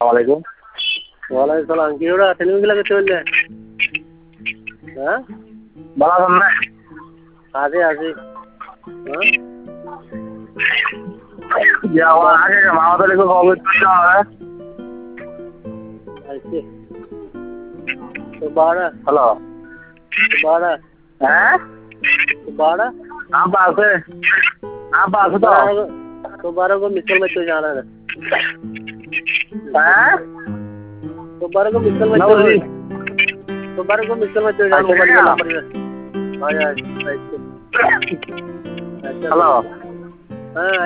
আসসালামাইকুম। ওয়ালাইকুম সালাম। কি ওরা টেলিভিশন করতে বললে? হ্যাঁ ভালো আছেন না? আছি আছি। হ্যাঁ আমার আগে মামাদের একটু কবে তুলতে হবে? আছি তো বাড়া হ্যালো, বাড়া হ্যাঁ बाड़ा आप আছে आप আছে তো? दोबारा को मिसल में तो जाना है হ্যাঁ दोबारा को मिसल में तो दोबारा को मिसल में तो जाना मोबाइल का नंबर है हाँ यार হ্যালো। हाँ